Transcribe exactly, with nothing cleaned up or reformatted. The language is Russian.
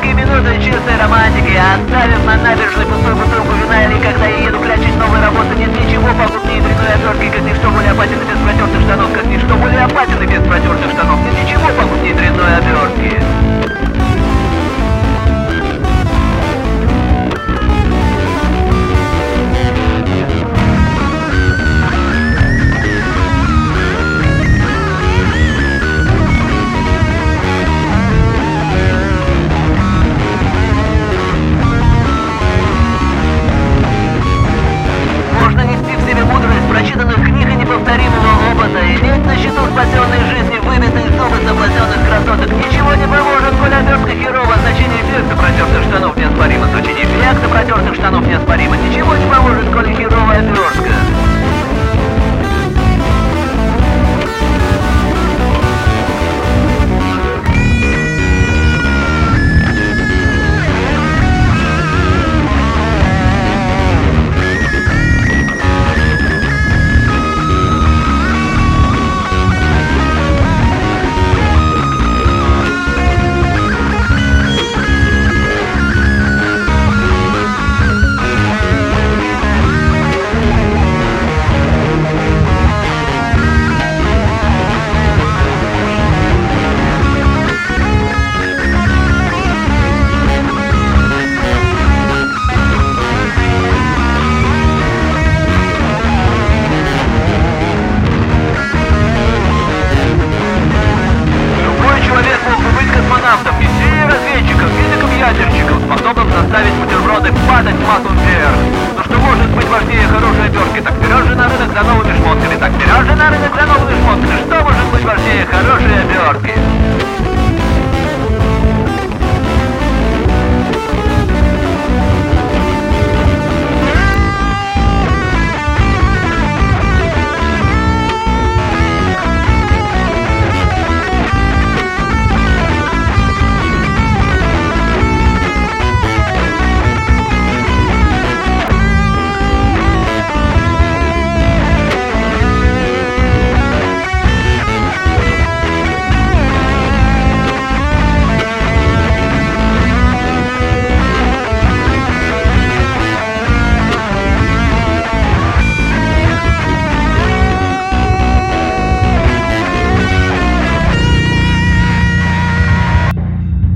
Редкие минуты чистой романтики. Оставив на набережной пустую бутылку вина, или когда я еду клячить новой работы, нет ничего погубнее дрянной обертки, как ничто более опасен и без протертых штанов, как ничто более опасен и без протертых штанов, нет ничего погубнее дрянной обертки. Прочитанных книг и неповторимого опыта, иметь на счету спасенной жизни, выбитые зубы соблазненных красоток. Ничего не поможет, коль обертка херова. Значение эффекта протертых штанов неоспоримо. Значение эффекта протертых штанов неоспоримо. Ничего не поможет, коль херовая обертка. Космонавтом, мессией разведчиком, физиком-ядерщиком, способным заставить бутерброды падать матом вверх. Но что может быть важнее хорошей обертки? Так вперед же на рынок за новыми шмотками, так вперед же на рынок за новыми шмотками. Что может быть важнее хорошей обертки?